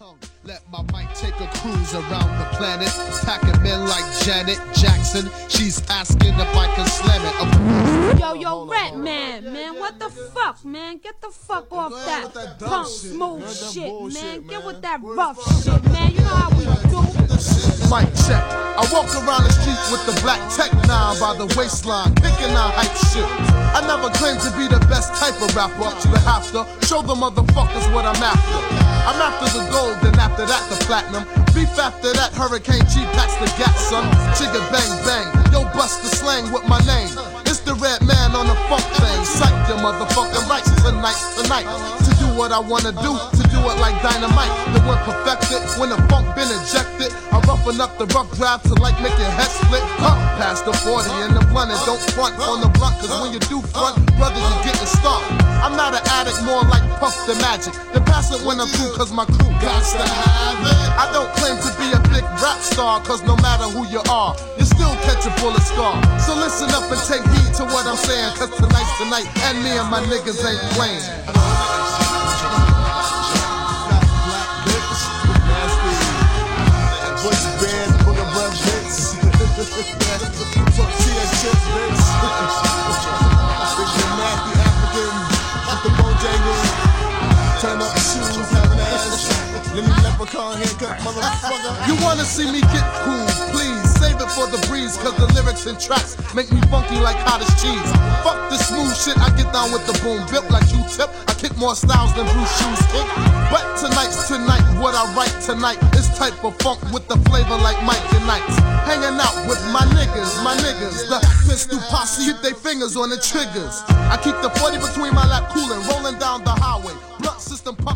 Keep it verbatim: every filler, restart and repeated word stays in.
tongue. Let my mic take a cruise around the planet, packing men like Janet Jackson. She's asking if I can slam it. Oh. Yo, yo, Rat Man, man, what the fuck, man? Get the fuck off that, that punk smooth shit, shit, man. man. Get with that rough shit, man. You know how we do. Mic check. I walk around the street with the black tech nine by the waistline, kicking out hype shit. I never claimed to be the best type of rapper. You have to show the motherfuckers what I'm after. I'm after the gold, then after that the platinum. Beef after that, Hurricane G packs the gat, son. Chigga bang bang, yo bust the slang with my name. It's the Red Man on the funk thing. Psych your motherfucking rights tonight, tonight. To do what I wanna do, to do it like dynamite. The one perfected, when the funk been ejected. I roughen up the rough draft to like make your head split. Huh, past the forty and the blunt, and don't front on the blunt. Cause when you do front, brother, you getting stomped. I'm not an addict, more like Puff the Magic. Then pass it when I'm through, cause my crew got to have it. I don't claim to be a big rap star, cause no matter who you are, you still catch a bullet scar. So listen up and take heed to what I'm saying, cause tonight's tonight, and me and my niggas ain't playing. Turn up the shoes, have an ass. Let me leprechaun haircut, motherfucker. You wanna see me get cool, please save it for the breeze, cause the lyrics and tracks make me funky like cottage cheese. Fuck the smooth shit, I get down with the boom. Built like Q-tip, I kick more styles than Bruce Shoes kick. But tonight's tonight, what I write tonight is type of funk with the flavor like Mike and Knights. Hanging out with my niggas, my niggas. The pistol posse hit they fingers on the triggers. I keep the forty between my lap, coolin', rolling down the highway. Blunt system pump.